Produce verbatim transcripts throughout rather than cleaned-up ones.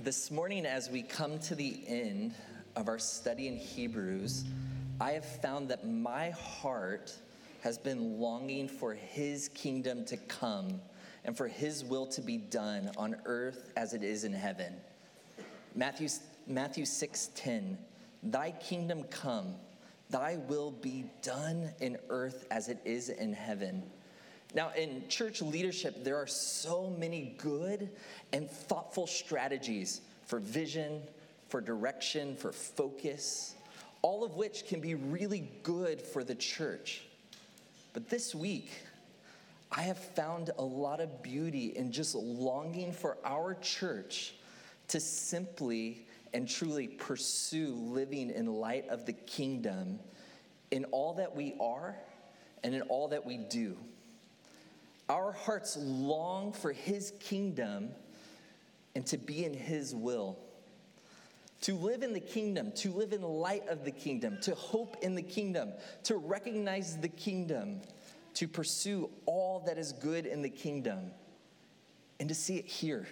This morning, as we come to the end of our study in Hebrews, I have found that my heart has been longing for his kingdom to come and for his will to be done on earth as it is in heaven. Matthew, Matthew six ten, thy kingdom come, thy will be done in earth as it is in heaven. Now, in church leadership, there are so many good and thoughtful strategies for vision, for direction, for focus, all of which can be really good for the church. But this week, I have found a lot of beauty in just longing for our church to simply and truly pursue living in light of the kingdom in all that we are and in all that we do. Our hearts long for his kingdom and to be in his will. To live in the kingdom, to live in light of the kingdom, to hope in the kingdom, to recognize the kingdom, to pursue all that is good in the kingdom, and to see it here.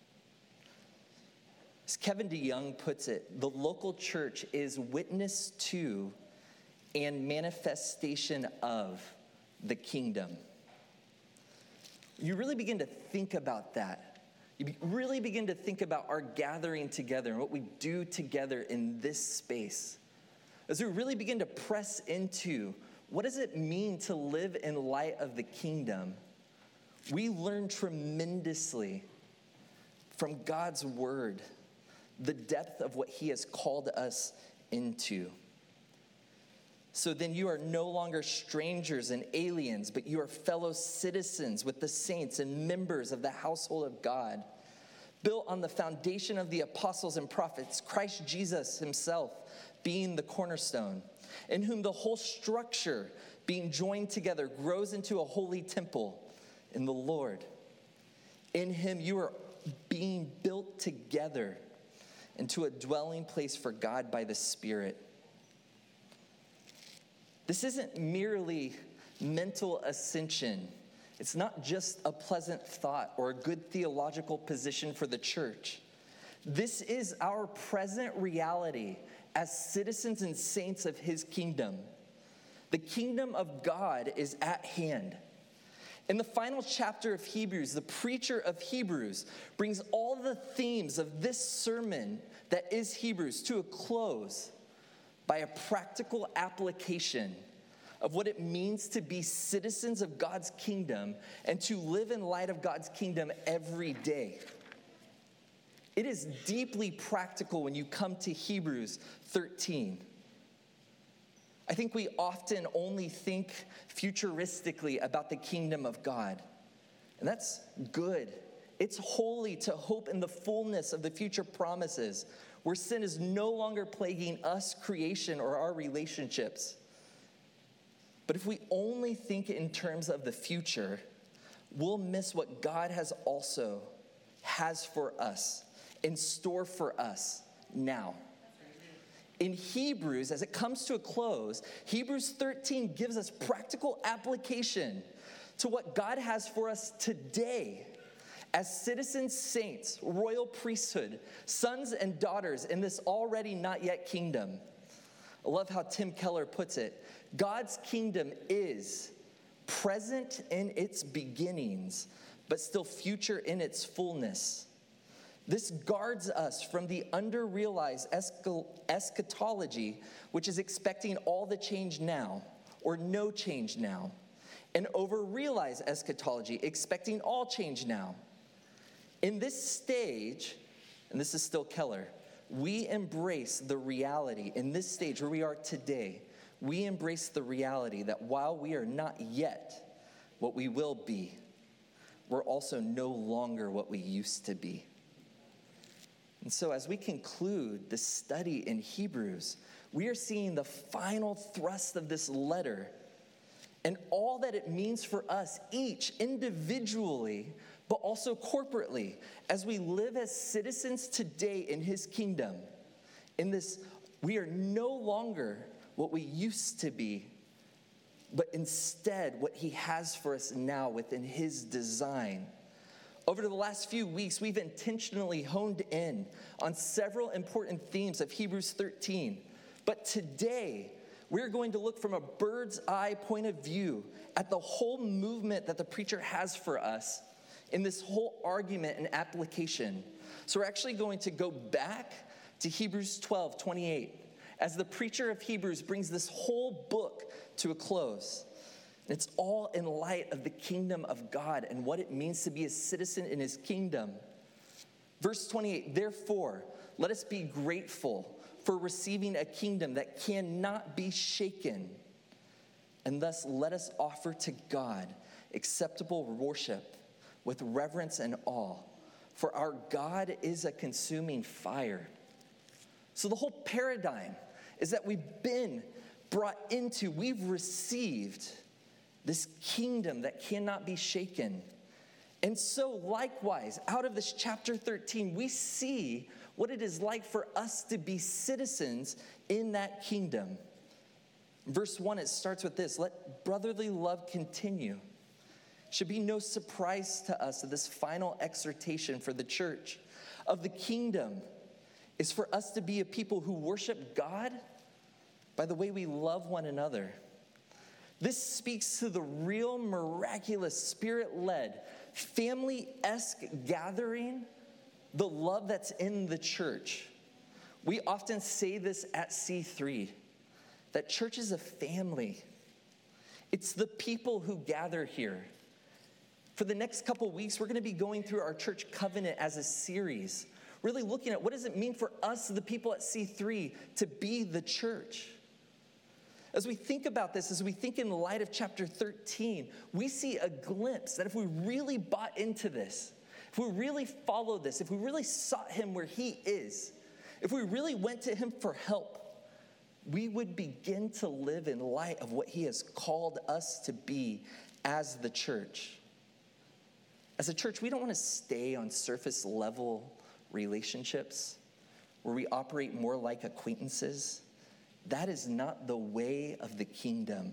As Kevin DeYoung puts it, the local church is witness to and manifestation of the kingdom. You really begin to think about that. You really begin to think about our gathering together and what we do together in this space. As we really begin to press into what does it mean to live in light of the kingdom, we learn tremendously from God's word the depth of what he has called us into. So then you are no longer strangers and aliens, but you are fellow citizens with the saints and members of the household of God, built on the foundation of the apostles and prophets, Christ Jesus himself being the cornerstone, in whom the whole structure being joined together grows into a holy temple in the Lord. In him you are being built together into a dwelling place for God by the Spirit. This isn't merely mental ascension. It's not just a pleasant thought or a good theological position for the church. This is our present reality as citizens and saints of his kingdom. The kingdom of God is at hand. In the final chapter of Hebrews, the preacher of Hebrews brings all the themes of this sermon that is Hebrews to a close by a practical application of what it means to be citizens of God's kingdom and to live in light of God's kingdom every day. It is deeply practical when you come to Hebrews thirteen. I think we often only think futuristically about the kingdom of God, and that's good. It's holy to hope in the fullness of the future promises, where sin is no longer plaguing us, creation, or our relationships. But if we only think in terms of the future, we'll miss what God has also has for us, in store for us now. In Hebrews, as it comes to a close, Hebrews thirteen gives us practical application to what God has for us today as citizens, saints, royal priesthood, sons and daughters in this already not yet kingdom. I love how Tim Keller puts it. God's kingdom is present in its beginnings, but still future in its fullness. This guards us from the under-realized eschatology, which is expecting all the change now, or no change now, and over-realized eschatology, expecting all change now. In this stage, and this is still Keller, we embrace the reality, in this stage where we are today, we embrace the reality that while we are not yet what we will be, we're also no longer what we used to be. And so as we conclude the study in Hebrews, we are seeing the final thrust of this letter and all that it means for us, each individually, but also corporately, as we live as citizens today in his kingdom. In this, we are no longer what we used to be, but instead what he has for us now within his design. Over the last few weeks, we've intentionally honed in on several important themes of Hebrews thirteen. But today, we're going to look from a bird's eye point of view at the whole movement that the preacher has for us in this whole argument and application. So we're actually going to go back to Hebrews twelve twenty-eight as the preacher of Hebrews brings this whole book to a close. It's all in light of the kingdom of God and what it means to be a citizen in his kingdom. Verse twenty-eight, therefore, let us be grateful for receiving a kingdom that cannot be shaken. And thus let us offer to God acceptable worship with reverence and awe. For our God is a consuming fire. So the whole paradigm is that we've been brought into, we've received this kingdom that cannot be shaken. And so likewise, out of this chapter thirteen, we see what it is like for us to be citizens in that kingdom. Verse one, it starts with this: let brotherly love continue. It should be no surprise to us that this final exhortation for the church of the kingdom is for us to be a people who worship God by the way we love one another. This speaks to the real miraculous, spirit-led, family-esque gathering, the love that's in the church. We often say this at C three, that church is a family. It's the people who gather here. For the next couple weeks, we're going to be going through our church covenant as a series, really looking at what does it mean for us, the people at C three, to be the church. As we think about this, as we think in the light of chapter thirteen, we see a glimpse that if we really bought into this, if we really followed this, if we really sought him where he is, if we really went to him for help, we would begin to live in light of what he has called us to be as the church. As a church, we don't want to stay on surface level relationships where we operate more like acquaintances. That is not the way of the kingdom.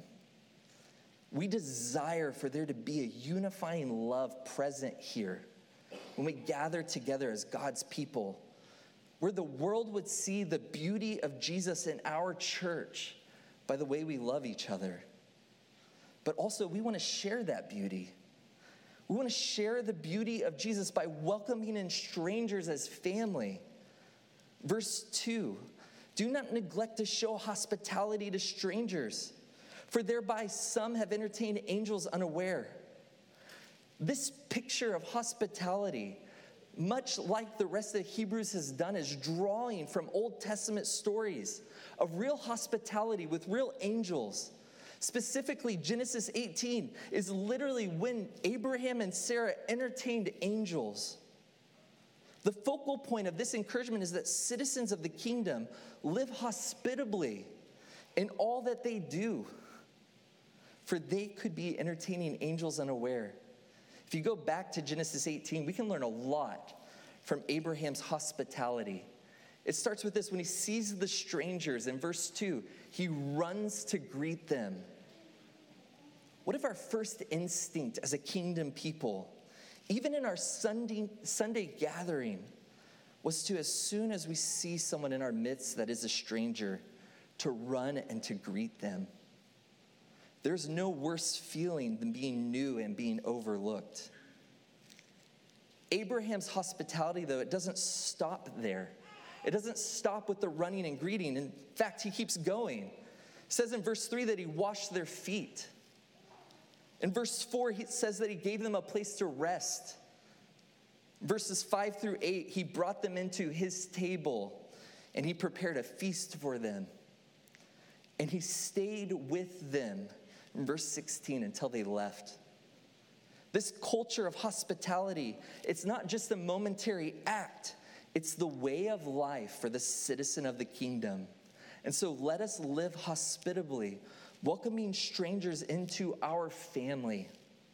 We desire for there to be a unifying love present here when we gather together as God's people, where the world would see the beauty of Jesus in our church by the way we love each other. But also, we want to share that beauty. We want to share the beauty of Jesus by welcoming in strangers as family. Verse two, do not neglect to show hospitality to strangers, for thereby some have entertained angels unaware. This picture of hospitality, much like the rest of Hebrews has done, is drawing from Old Testament stories of real hospitality with real angels. Specifically, Genesis eighteen is literally when Abraham and Sarah entertained angels. The focal point of this encouragement is that citizens of the kingdom live hospitably in all that they do, for they could be entertaining angels unaware. If you go back to Genesis eighteen, we can learn a lot from Abraham's hospitality. It starts with this: when he sees the strangers, in verse two, he runs to greet them. What if our first instinct as a kingdom people, even in our Sunday, Sunday gathering, was to, as soon as we see someone in our midst that is a stranger, to run and to greet them? There's no worse feeling than being new and being overlooked. Abraham's hospitality, though, it doesn't stop there. It doesn't stop with the running and greeting. In fact, he keeps going. It says in verse three that he washed their feet. In verse four, it says that he gave them a place to rest. Verses five through eight, he brought them into his table and he prepared a feast for them. And he stayed with them, in verse sixteen, until they left. This culture of hospitality, it's not just a momentary act. It's the way of life for the citizen of the kingdom. And so let us live hospitably, welcoming strangers into our family.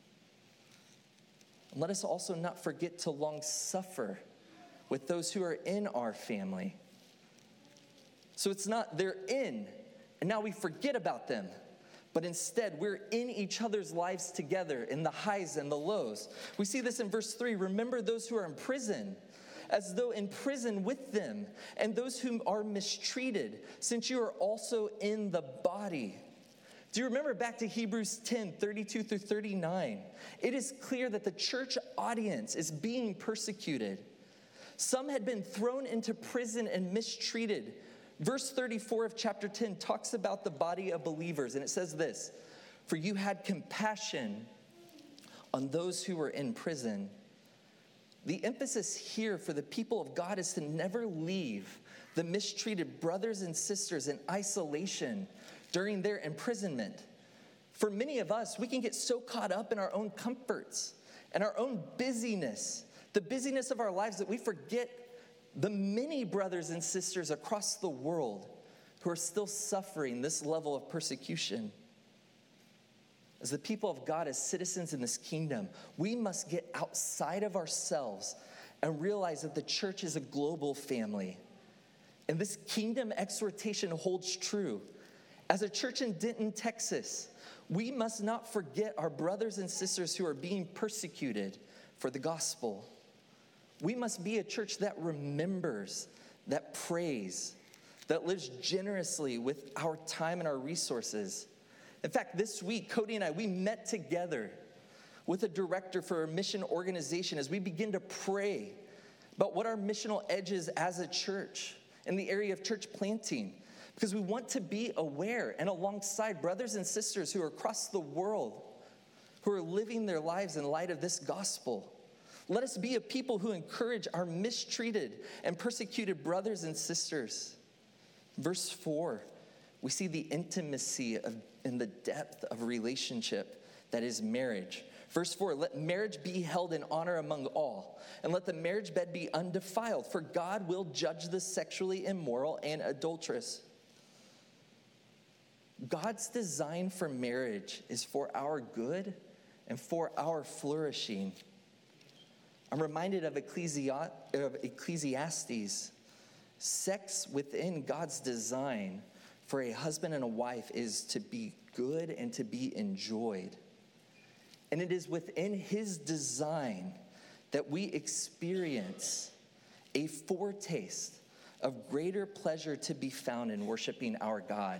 And let us also not forget to long suffer with those who are in our family. So it's not they're in, and now we forget about them. but instead we're in each other's lives together in the highs and the lows. We see this in verse three. Remember those who are in prison, as though in prison with them, and those whom are mistreated, since you are also in the body. Do you remember back to Hebrews ten, thirty-two through thirty-nine? It is clear that the church audience is being persecuted. Some had been thrown into prison and mistreated. Verse thirty-four of chapter ten talks about the body of believers, and it says this: "For you had compassion on those who were in prison." The emphasis here for the people of God is to never leave the mistreated brothers and sisters in isolation during their imprisonment. For many of us, we can get so caught up in our own comforts and our own busyness, the busyness of our lives, that we forget the many brothers and sisters across the world who are still suffering this level of persecution. As the people of God, as citizens in this kingdom, we must get outside of ourselves and realize that the church is a global family. And this kingdom exhortation holds true. As a church in Denton, Texas, we must not forget our brothers and sisters who are being persecuted for the gospel. We must be a church that remembers, that prays, that lives generously with our time and our resources. In fact, this week, Cody and I, we met together with a director for a mission organization as we begin to pray about what our missional edge is as a church in the area of church planting. Because we want to be aware and alongside brothers and sisters who are across the world, who are living their lives in light of this gospel. Let us be a people who encourage our mistreated and persecuted brothers and sisters. Verse four, we see the intimacy of, and the depth of relationship that is marriage. Verse four, let marriage be held in honor among all, and let the marriage bed be undefiled, for God will judge the sexually immoral and adulterous. God's design for marriage is for our good and for our flourishing. I'm reminded of, Ecclesi- of Ecclesiastes. Sex within God's design for a husband and a wife is to be good and to be enjoyed. And it is within his design that we experience a foretaste of greater pleasure to be found in worshiping our God.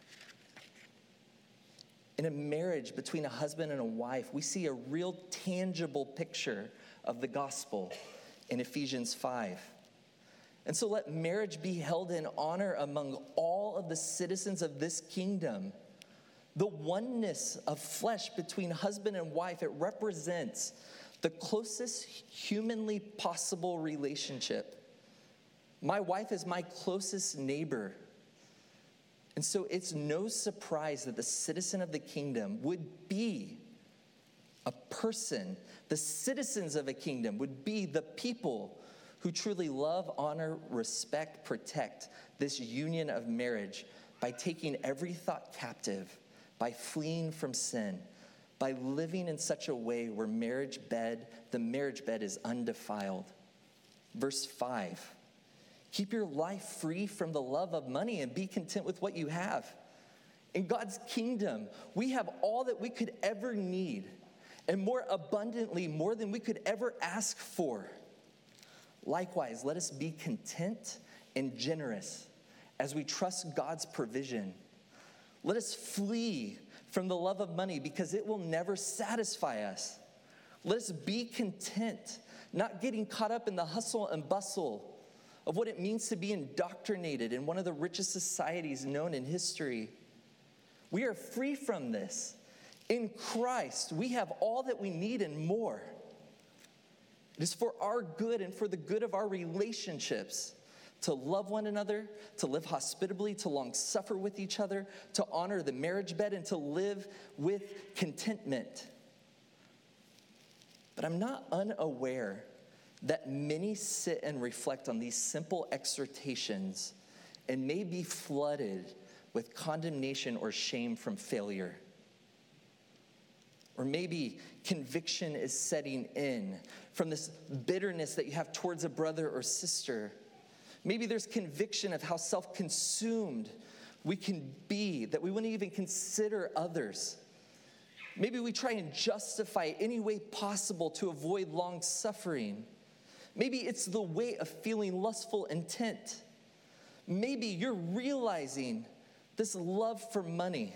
In a marriage between a husband and a wife, we see a real tangible picture of the gospel in Ephesians five. And so let marriage be held in honor among all of the citizens of this kingdom. The oneness of flesh between husband and wife, it represents the closest humanly possible relationship. My wife is my closest neighbor. And so it's no surprise that the citizen of the kingdom would be a person. The citizens of a kingdom would be the people who truly love, honor, respect, protect this union of marriage by taking every thought captive, by fleeing from sin, by living in such a way where marriage bed, the marriage bed is undefiled. Verse five, keep your life free from the love of money and be content with what you have. In God's kingdom, we have all that we could ever need, and more abundantly, more than we could ever ask for. Likewise, let us be content and generous as we trust God's provision. Let us flee from the love of money because it will never satisfy us. Let us be content, not getting caught up in the hustle and bustle of what it means to be indoctrinated in one of the richest societies known in history. We are free from this. In Christ, we have all that we need and more. It is for our good and for the good of our relationships to love one another, to live hospitably, to long suffer with each other, to honor the marriage bed, and to live with contentment. But I'm not unaware that many sit and reflect on these simple exhortations and may be flooded with condemnation or shame from failure. Or maybe conviction is setting in from this bitterness that you have towards a brother or sister. Maybe there's conviction of how self-consumed we can be, that we wouldn't even consider others. Maybe we try and justify any way possible to avoid long suffering. Maybe it's the way of feeling lustful intent. Maybe you're realizing this love for money.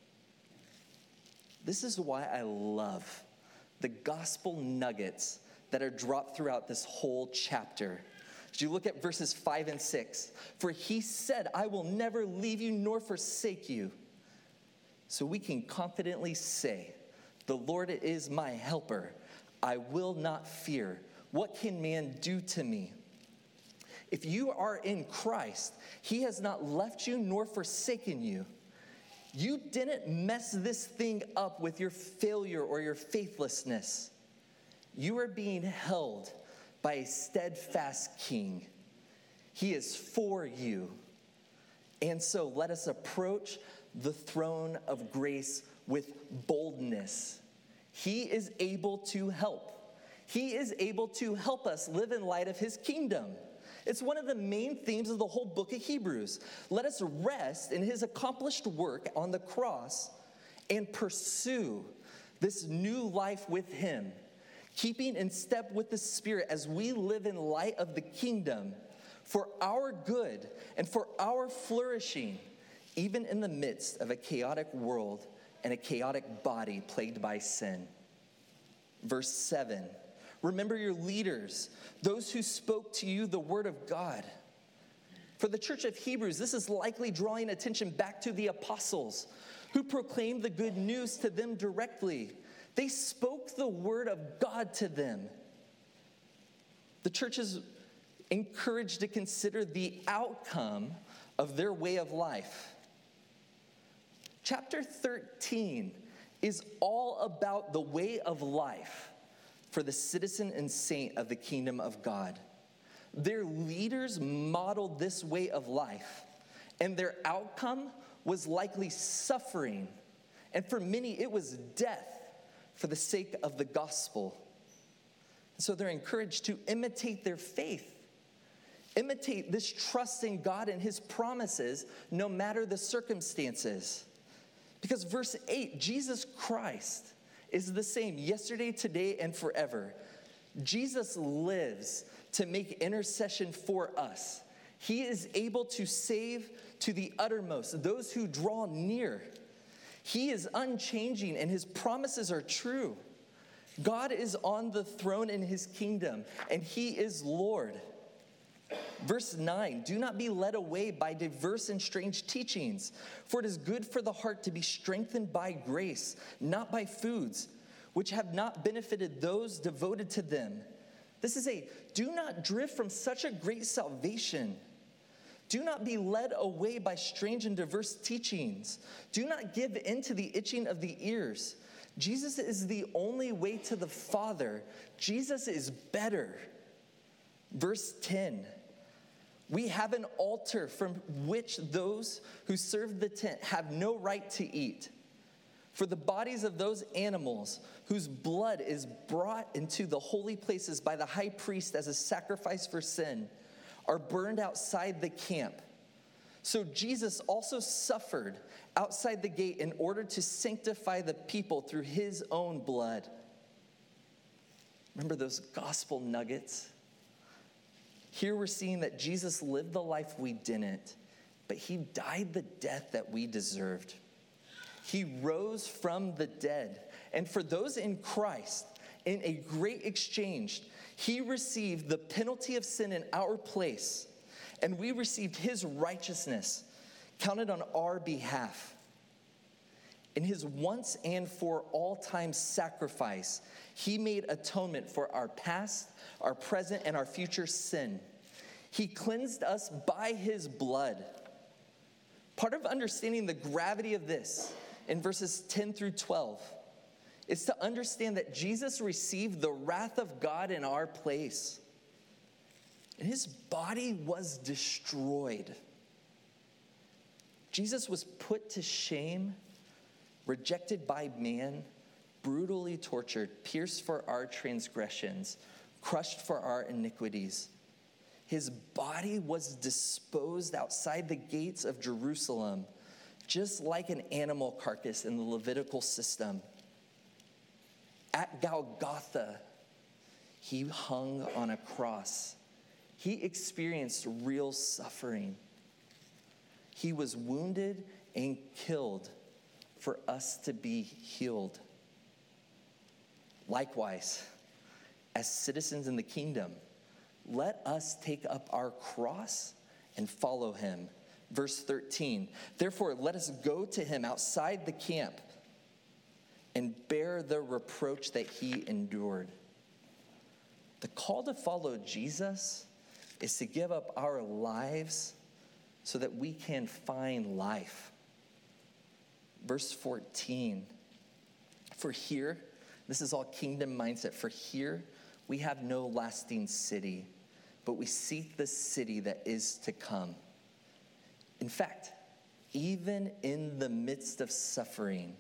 This is why I love the gospel nuggets that are dropped throughout this whole chapter. As you look at verses five and six, for he said, I will never leave you nor forsake you. So we can confidently say, the Lord is my helper. I will not fear. What can man do to me? If you are in Christ, he has not left you nor forsaken you. You didn't mess this thing up with your failure or your faithlessness. You are being held by a steadfast king. He is for you. And so let us approach the throne of grace with boldness. He is able to help. He is able to help us live in light of his kingdom. It's one of the main themes of the whole book of Hebrews. Let us rest in his accomplished work on the cross and pursue this new life with him, keeping in step with the Spirit as we live in light of the kingdom for our good and for our flourishing, even in the midst of a chaotic world and a chaotic body plagued by sin. Verse seven, remember your leaders, those who spoke to you the word of God. For the church of Hebrews, this is likely drawing attention back to the apostles who proclaimed the good news to them directly. They spoke the word of God to them. The church is encouraged to consider the outcome of their way of life. Chapter thirteen is all about the way of life for the citizen and saint of the kingdom of God. Their leaders modeled this way of life, and their outcome was likely suffering, and for many it was death for the sake of the gospel. So they're encouraged to imitate their faith, imitate this trust in God and his promises no matter the circumstances. Because verse eight, Jesus Christ is the same yesterday, today, and forever. Jesus lives to make intercession for us. He is able to save to the uttermost those who draw near. He is unchanging and his promises are true. God is on the throne in his kingdom and he is Lord. Verse nine, do not be led away by diverse and strange teachings, for it is good for the heart to be strengthened by grace, not by foods, which have not benefited those devoted to them. This is a, do not drift from such a great salvation. Do not be led away by strange and diverse teachings. Do not give in to the itching of the ears. Jesus is the only way to the Father. Jesus is better. Verse ten, we have an altar from which those who serve the tent have no right to eat. For the bodies of those animals whose blood is brought into the holy places by the high priest as a sacrifice for sin are burned outside the camp. So Jesus also suffered outside the gate in order to sanctify the people through his own blood. Remember those gospel nuggets? Here we're seeing that Jesus lived the life we didn't, but he died the death that we deserved. He rose from the dead. And for those in Christ, in a great exchange, he received the penalty of sin in our place, and we received his righteousness counted on our behalf. In his once and for all time sacrifice, he made atonement for our past, our present, and our future sin. He cleansed us by his blood. Part of understanding the gravity of this in verses ten through twelve is to understand that Jesus received the wrath of God in our place. And his body was destroyed. Jesus was put to shame, rejected by man, brutally tortured, pierced for our transgressions, crushed for our iniquities. his body was disposed outside the gates of Jerusalem, just like an animal carcass in the Levitical system. At Golgotha, he hung on a cross. He experienced real suffering. He was wounded and killed for us to be healed. Likewise, as citizens in the kingdom, let us take up our cross and follow him. Verse thirteen, therefore let us go to him outside the camp and bear the reproach that he endured. The call to follow Jesus is to give up our lives so that we can find life. Verse fourteen, for here, this is all kingdom mindset, for here we have no lasting city, but we seek the city that is to come. In fact, even in the midst of suffering,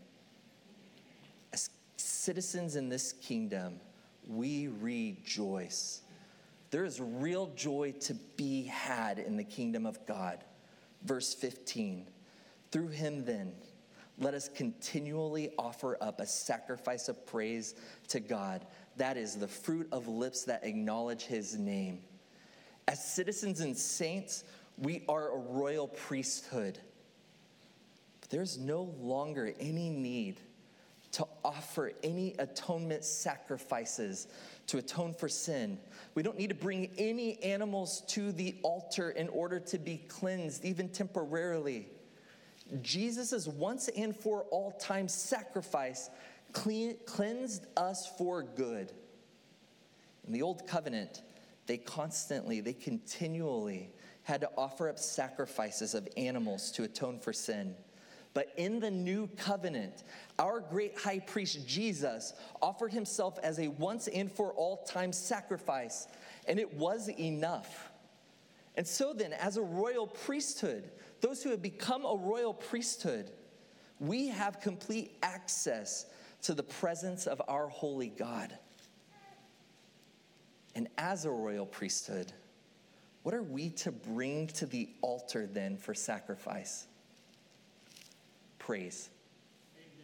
as citizens in this kingdom, we rejoice. There is real joy to be had in the kingdom of God. Verse fifteen, through him then, let us continually offer up a sacrifice of praise to God. That is the fruit of lips that acknowledge his name. As citizens and saints, we are a royal priesthood. But there's no longer any need to offer any atonement sacrifices to atone for sin. We don't need to bring any animals to the altar in order to be cleansed, even temporarily. Jesus' once and for all time sacrifice clean, cleansed us for good. In the old covenant, they constantly, they continually had to offer up sacrifices of animals to atone for sin. But in the new covenant, our great high priest Jesus offered himself as a once and for all time sacrifice, and it was enough. And so then, as a royal priesthood, those who have become a royal priesthood, we have complete access to the presence of our holy God. And as a royal priesthood, what are we to bring to the altar then for sacrifice? Praise. Amen.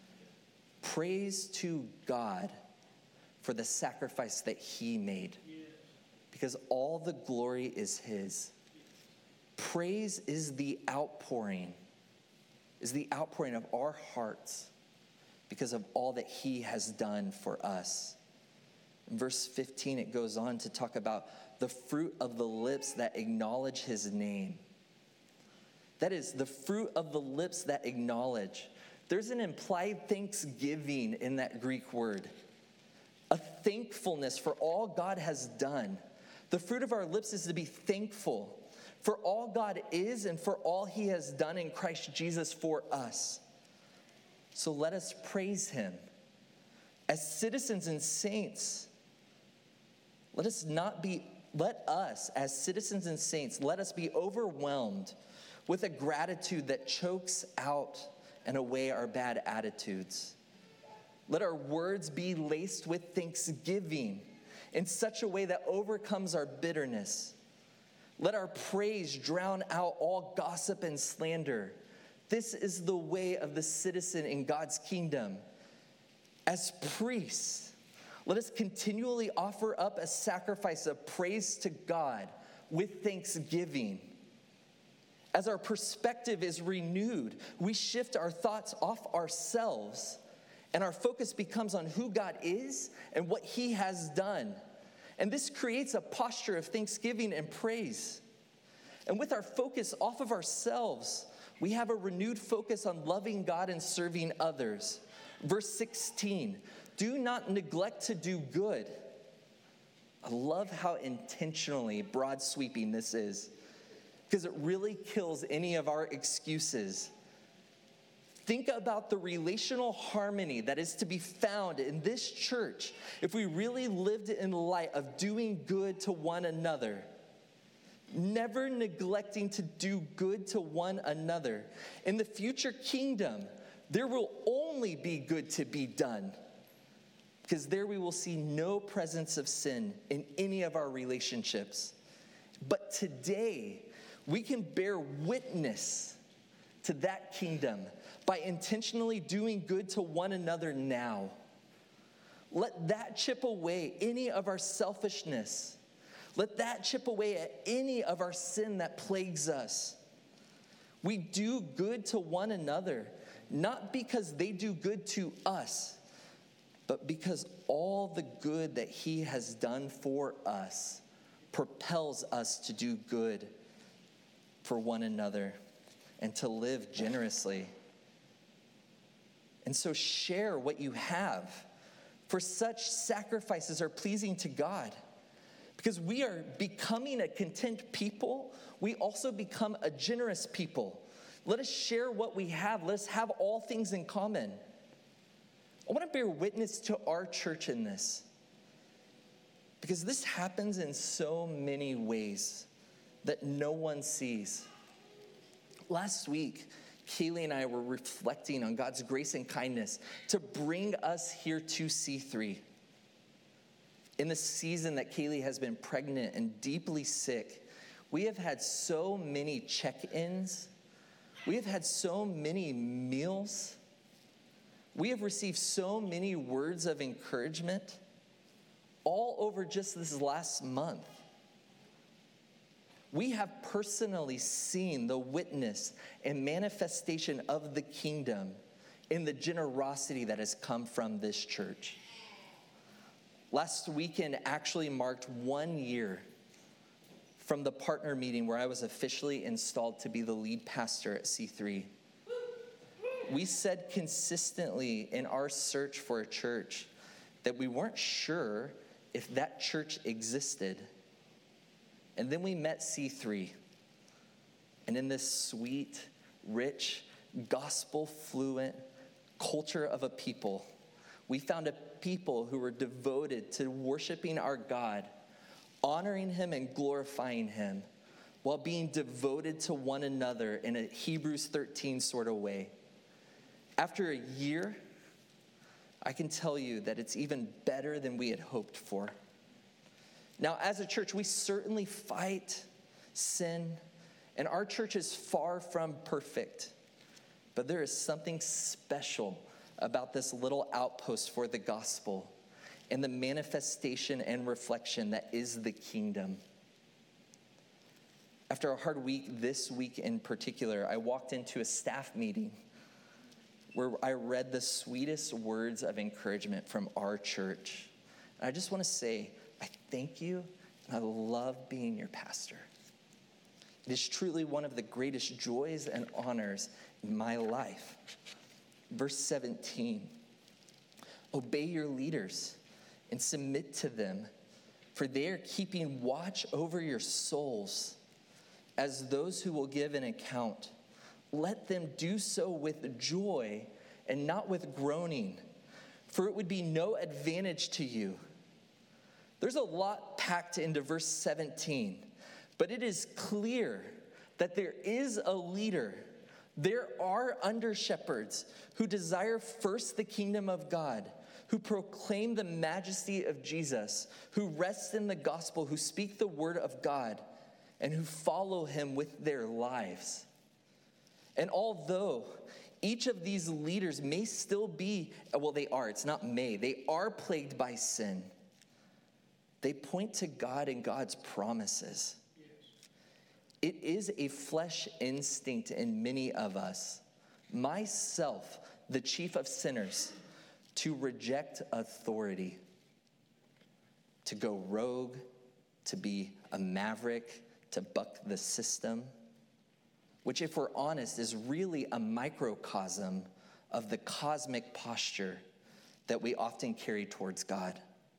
Praise to God for the sacrifice that he made, because all the glory is his. Praise is the outpouring, is the outpouring of our hearts because of all that he has done for us. In verse fifteen, it goes on to talk about the fruit of the lips that acknowledge his name. That is, the fruit of the lips that acknowledge. There's an implied thanksgiving in that Greek word, a thankfulness for all God has done. The fruit of our lips is to be thankful for all God is and for all he has done in Christ Jesus for us. So let us praise him. As citizens and saints, let us not be, let us, as citizens and saints, let us be overwhelmed with a gratitude that chokes out and away our bad attitudes. Let our words be laced with thanksgiving in such a way that overcomes our bitterness. Let our praise drown out all gossip and slander. This is the way of the citizen in God's kingdom. As priests, let us continually offer up a sacrifice of praise to God with thanksgiving. As our perspective is renewed, we shift our thoughts off ourselves, and our focus becomes on who God is and what he has done. And this creates a posture of thanksgiving and praise. And with our focus off of ourselves, we have a renewed focus on loving God and serving others. Verse sixteen, do not neglect to do good. I love how intentionally broad sweeping this is, because it really kills any of our excuses. Think about the relational harmony that is to be found in this church if we really lived in light of doing good to one another. Never neglecting to do good to one another. In the future kingdom, there will only be good to be done, because there we will see no presence of sin in any of our relationships. But today, we can bear witness to that kingdom by intentionally doing good to one another now. Let that chip away any of our selfishness. Let that chip away at any of our sin that plagues us. We do good to one another, not because they do good to us, but because all the good that he has done for us propels us to do good for one another and to live generously. And so share what you have, for such sacrifices are pleasing to God. Because we are becoming a content people, we also become a generous people. Let us share what we have. Let us have all things in common. I want to bear witness to our church in this, because this happens in so many ways that no one sees. Last week, Kaylee and I were reflecting on God's grace and kindness to bring us here to C three. In the season that Kaylee has been pregnant and deeply sick, we have had so many check-ins. We have had so many meals. We have received so many words of encouragement, all over just this last month. We have personally seen the witness and manifestation of the kingdom in the generosity that has come from this church. Last weekend actually marked one year from the partner meeting where I was officially installed to be the lead pastor at C three. We said consistently in our search for a church that we weren't sure if that church existed. And then we met C three. And in this sweet, rich, gospel-fluent culture of a people, we found a people who were devoted to worshiping our God, honoring him and glorifying him, while being devoted to one another in a Hebrews thirteen sort of way. After a year, I can tell you that it's even better than we had hoped for. Now, as a church, we certainly fight sin, and our church is far from perfect. But there is something special about this little outpost for the gospel and the manifestation and reflection that is the kingdom. After a hard week, this week in particular, I walked into a staff meeting where I read the sweetest words of encouragement from our church. And I just want to say, I thank you, and I love being your pastor. It is truly one of the greatest joys and honors in my life. Verse seventeen, obey your leaders and submit to them, for they are keeping watch over your souls as those who will give an account. Let them do so with joy and not with groaning, for it would be no advantage to you. There's a lot packed into verse seventeen, but it is clear that there is a leader. There are under-shepherds who desire first the kingdom of God, who proclaim the majesty of Jesus, who rest in the gospel, who speak the word of God, and who follow him with their lives. And although each of these leaders may still be, well, they are, it's not may, they are plagued by sin, they point to God and God's promises. It is a flesh instinct in many of us, myself, the chief of sinners, to reject authority, to go rogue, to be a maverick, to buck the system, which, if we're honest, is really a microcosm of the cosmic posture that we often carry towards God.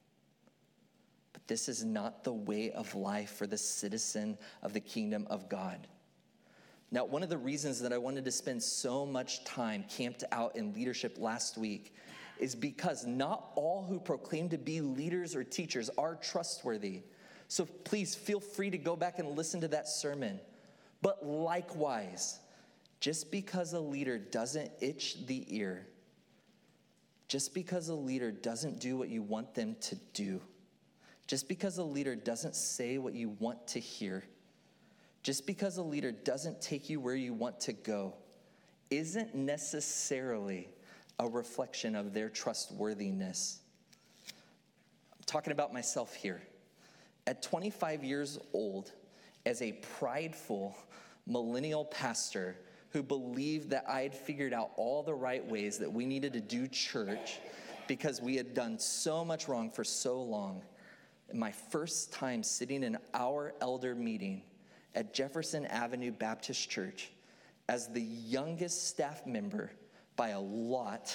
But this is not the way of life for the citizen of the kingdom of God. Now, one of the reasons that I wanted to spend so much time camped out in leadership last week is because not all who proclaim to be leaders or teachers are trustworthy. So please feel free to go back and listen to that sermon. But likewise, just because a leader doesn't itch the ear, just because a leader doesn't do what you want them to do, Just because a leader doesn't say what you want to hear, just because a leader doesn't take you where you want to go, isn't necessarily a reflection of their trustworthiness. I'm talking about myself here. At twenty-five years old, as a prideful millennial pastor who believed that I had figured out all the right ways that we needed to do church because we had done so much wrong for so long, my first time sitting in our elder meeting at Jefferson Avenue Baptist Church as the youngest staff member by a lot,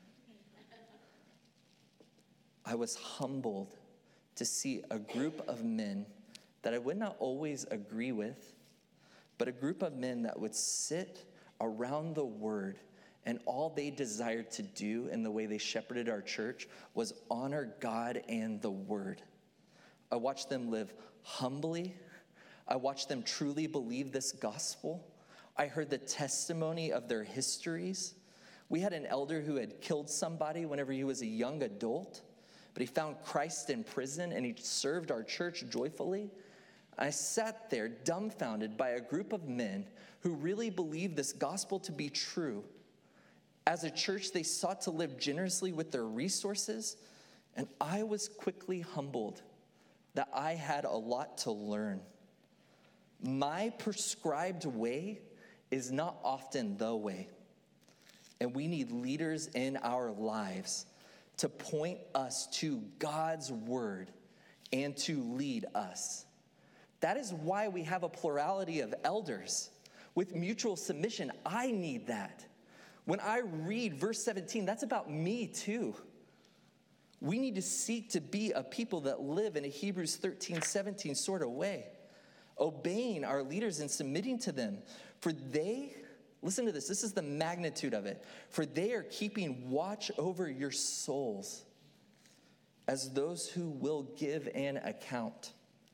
I was humbled to see a group of men that I would not always agree with, but a group of men that would sit around the word, and all they desired to do in the way they shepherded our church was honor God and the word. I watched them live humbly. I watched them truly believe this gospel. I heard the testimony of their histories. We had an elder who had killed somebody whenever he was a young adult, but he found Christ in prison and he served our church joyfully. I sat there dumbfounded by a group of men who really believed this gospel to be true. As a church, they sought to live generously with their resources, and I was quickly humbled that I had a lot to learn. My prescribed way is not often the way, and we need leaders in our lives to point us to God's word and to lead us. That is why we have a plurality of elders. With mutual submission, I need that. When I read verse seventeen, that's about me too. We need to seek to be a people that live in a Hebrews thirteen seventeen sort of way, obeying our leaders and submitting to them. For they, listen to this, this is the magnitude of it. For they are keeping watch over your souls as those who will give an account.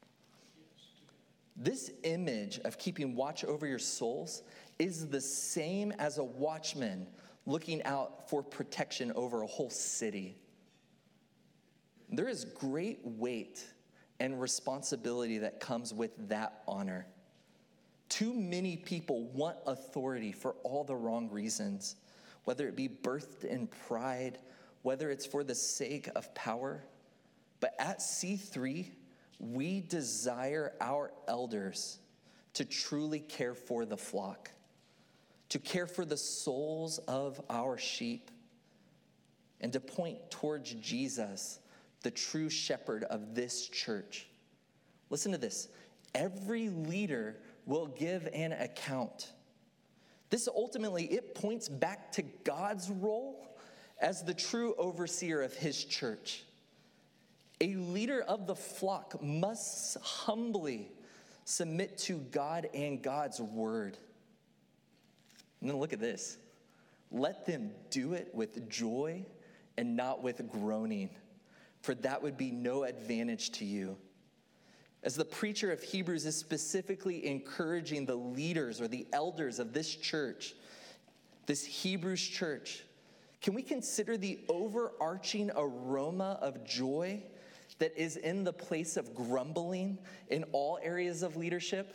This image of keeping watch over your souls is the same as a watchman looking out for protection over a whole city. There is great weight and responsibility that comes with that honor. Too many people want authority for all the wrong reasons, whether it be birthed in pride, whether it's for the sake of power. But at C three, we desire our elders to truly care for the flock, to care for the souls of our sheep, and to point towards Jesus, the true shepherd of this church. Listen to this. Every leader will give an account. This ultimately, it points back to God's role as the true overseer of his church. A leader of the flock must humbly submit to God and God's word. And then look at this. Let them do it with joy and not with groaning, for that would be no advantage to you. As the preacher of Hebrews is specifically encouraging the leaders or the elders of this church, this Hebrews church, can we consider the overarching aroma of joy that is in the place of grumbling in all areas of leadership?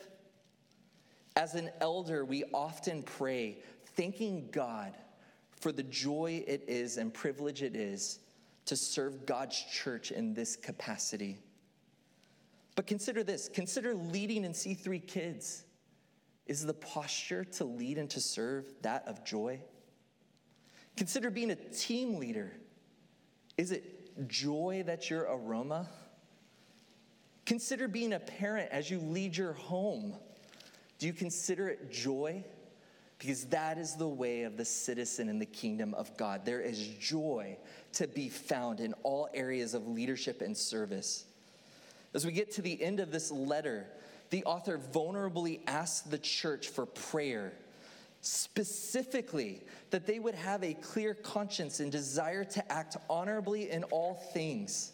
As an elder, we often pray, thanking God for the joy it is and privilege it is to serve God's church in this capacity. But consider this, consider leading in C three Kids. Is the posture to lead and to serve that of joy? Consider being a team leader. Is it joy that's your aroma? Consider being a parent as you lead your home. Do you consider it joy? Because that is the way of the citizen in the kingdom of God. There is joy to be found in all areas of leadership and service. As we get to the end of this letter, the author vulnerably asks the church for prayer, specifically that they would have a clear conscience and desire to act honorably in all things.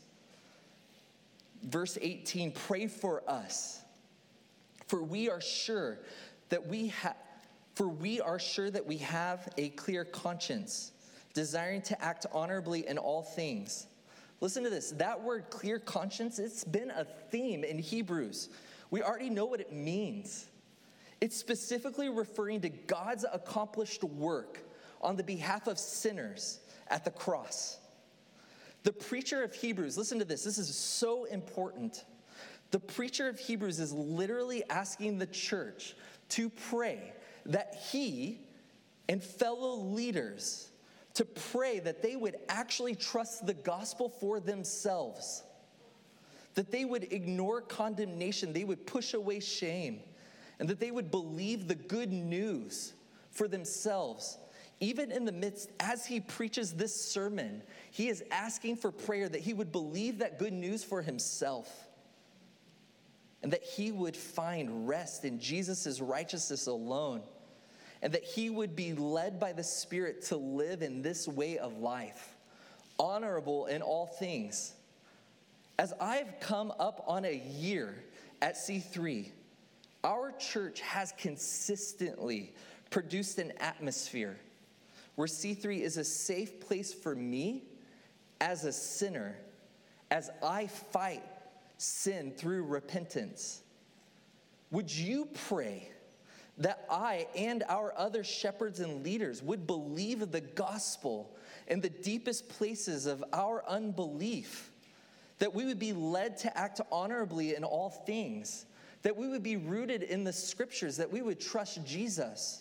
Verse eighteen, pray for us, for we are sure that we have, for we are sure that we have a clear conscience, desiring to act honorably in all things. Listen to this. That word clear conscience, it's been a theme in Hebrews. We already know what it means. It's specifically referring to God's accomplished work on the behalf of sinners at the cross. The preacher of Hebrews, listen to this. This is so important. The preacher of Hebrews is literally asking the church to pray that he and fellow leaders to pray that they would actually trust the gospel for themselves, that they would ignore condemnation, they would push away shame, and that they would believe the good news for themselves. Even in the midst, as he preaches this sermon, he is asking for prayer that he would believe that good news for himself, and that he would find rest in Jesus' righteousness alone, and that he would be led by the Spirit to live in this way of life, honorable in all things. As I've come up on a year at C three, our church has consistently produced an atmosphere where C three is a safe place for me as a sinner, as I fight sin through repentance. Would you pray that I and our other shepherds and leaders would believe the gospel in the deepest places of our unbelief, that we would be led to act honorably in all things, that we would be rooted in the scriptures, that we would trust Jesus?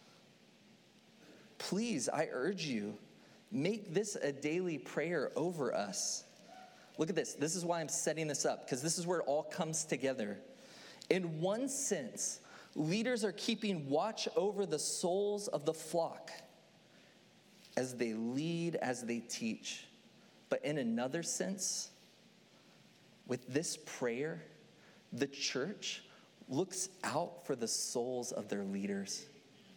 Please, I urge you, make this a daily prayer over us. Look at this. This is why I'm setting this up, because this is where it all comes together. In one sense, leaders are keeping watch over the souls of the flock as they lead, as they teach. But in another sense, with this prayer, the church looks out for the souls of their leaders.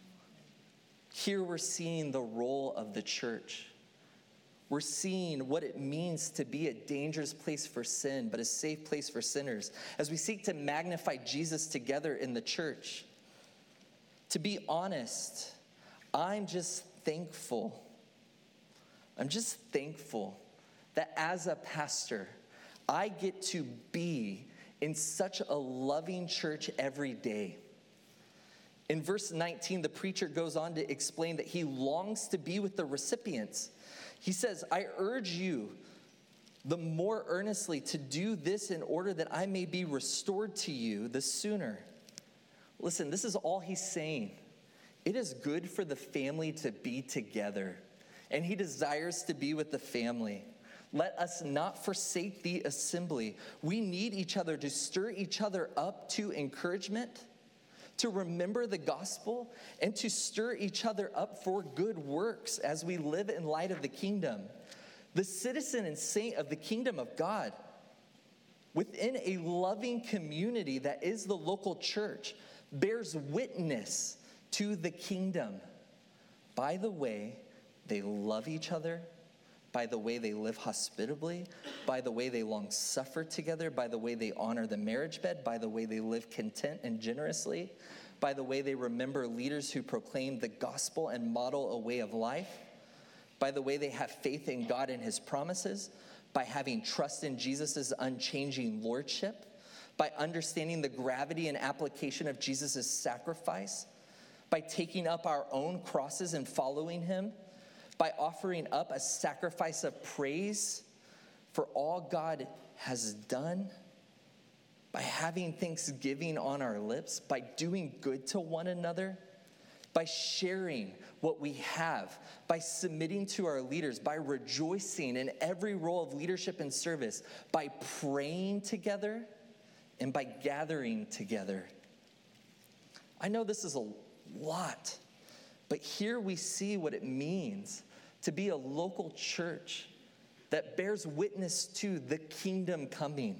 Here we're seeing the role of the church. We're seeing what it means to be a dangerous place for sin, but a safe place for sinners, as we seek to magnify Jesus together in the church. To be honest, I'm just thankful. I'm just thankful that as a pastor, I get to be in such a loving church every day. In verse nineteen, the preacher goes on to explain that he longs to be with the recipients. He says, I urge you the more earnestly to do this in order that I may be restored to you the sooner. Listen, this is all he's saying. It is good for the family to be together, and he desires to be with the family. Let us not forsake the assembly. We need each other to stir each other up to encouragement, to remember the gospel, and to stir each other up for good works as we live in light of the kingdom. The citizen and saint of the kingdom of God, within a loving community that is the local church, bears witness to the kingdom by the way they love each other, by the way they live hospitably, by the way they long suffer together, by the way they honor the marriage bed, by the way they live content and generously, by the way they remember leaders who proclaim the gospel and model a way of life, by the way they have faith in God and his promises, by having trust in Jesus' unchanging lordship, by understanding the gravity and application of Jesus' sacrifice, by taking up our own crosses and following him, by offering up a sacrifice of praise for all God has done, by having thanksgiving on our lips, by doing good to one another, by sharing what we have, by submitting to our leaders, by rejoicing in every role of leadership and service, by praying together, and by gathering together. I know this is a lot, but here we see what it means to be a local church that bears witness to the kingdom coming.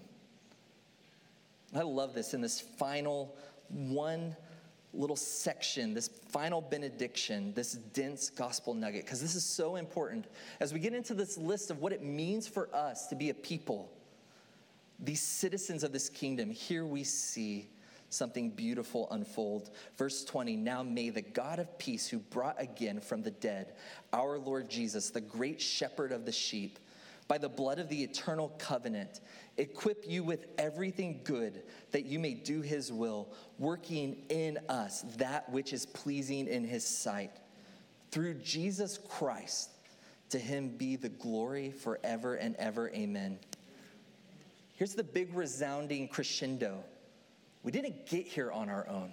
I love this in this final one little section, this final benediction, this dense gospel nugget, because this is so important. As we get into this list of what it means for us to be a people, these citizens of this kingdom, here we see something beautiful unfold. Verse twenty, now may the God of peace, who brought again from the dead our Lord Jesus, the great shepherd of the sheep, by the blood of the eternal covenant, equip you with everything good that you may do his will, working in us that which is pleasing in his sight. Through Jesus Christ, to him be the glory forever and ever. Amen. Here's the big resounding crescendo. We didn't get here on our own.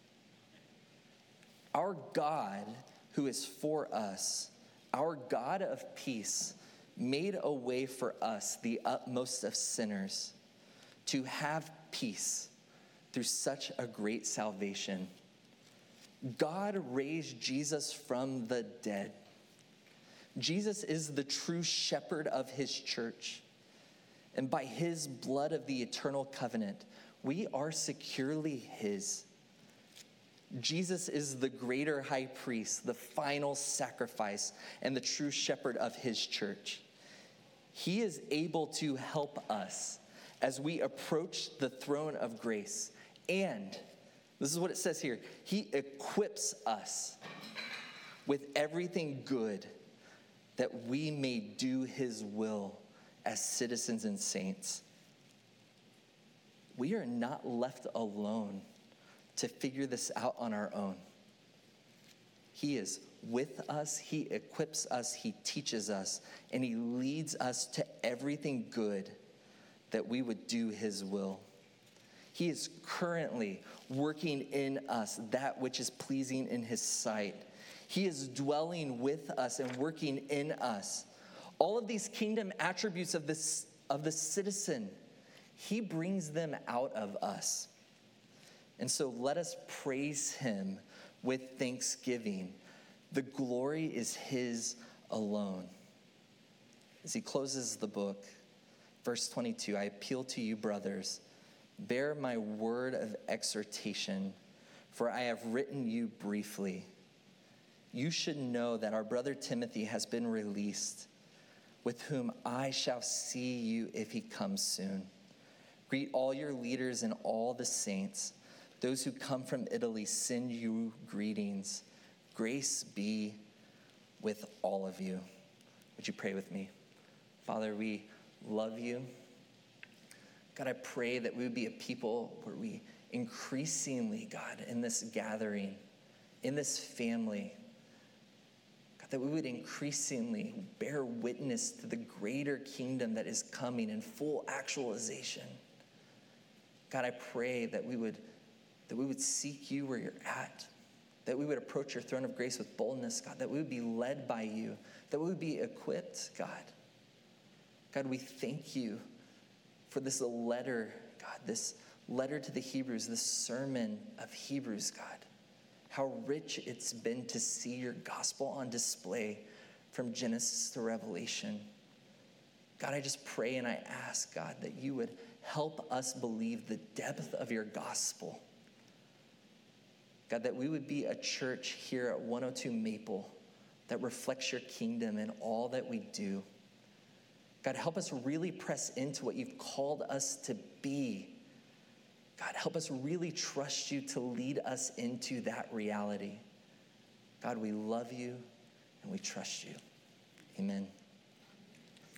Our God, who is for us, our God of peace, made a way for us, the utmost of sinners, to have peace through such a great salvation. God raised Jesus from the dead. Jesus is the true shepherd of his church. And by his blood of the eternal covenant, we are securely his. Jesus is the greater high priest, the final sacrifice, and the true shepherd of his church. He is able to help us as we approach the throne of grace. And this is what it says here. He equips us with everything good that we may do his will as citizens and saints. We are not left alone to figure this out on our own. He is with us, he equips us, he teaches us, and he leads us to everything good that we would do his will. He is currently working in us that which is pleasing in his sight. He is dwelling with us and working in us. All of these kingdom attributes of this of the citizen, he brings them out of us. And so let us praise him with thanksgiving. The glory is his alone. As he closes the book, verse twenty-two, I appeal to you, brothers, bear my word of exhortation, for I have written you briefly. You should know that our brother Timothy has been released, with whom I shall see you if he comes soon. Greet all your leaders and all the saints. Those who come from Italy send you greetings. Grace be with all of you. Would you pray with me? Father, we love you. God, I pray that we would be a people where we increasingly, God, in this gathering, in this family, God, that we would increasingly bear witness to the greater kingdom that is coming in full actualization. God, I pray that we would that we would seek you where you're at, that we would approach your throne of grace with boldness, God, that we would be led by you, that we would be equipped, God. God, we thank you for this letter, God, this letter to the Hebrews, this sermon of Hebrews, God. How rich it's been to see your gospel on display from Genesis to Revelation. God, I just pray and I ask, God, that you would help us believe the depth of your gospel. God, that we would be a church here at one oh two Maple that reflects your kingdom in all that we do. God, help us really press into what you've called us to be. God, help us really trust you to lead us into that reality. God, we love you and we trust you. Amen.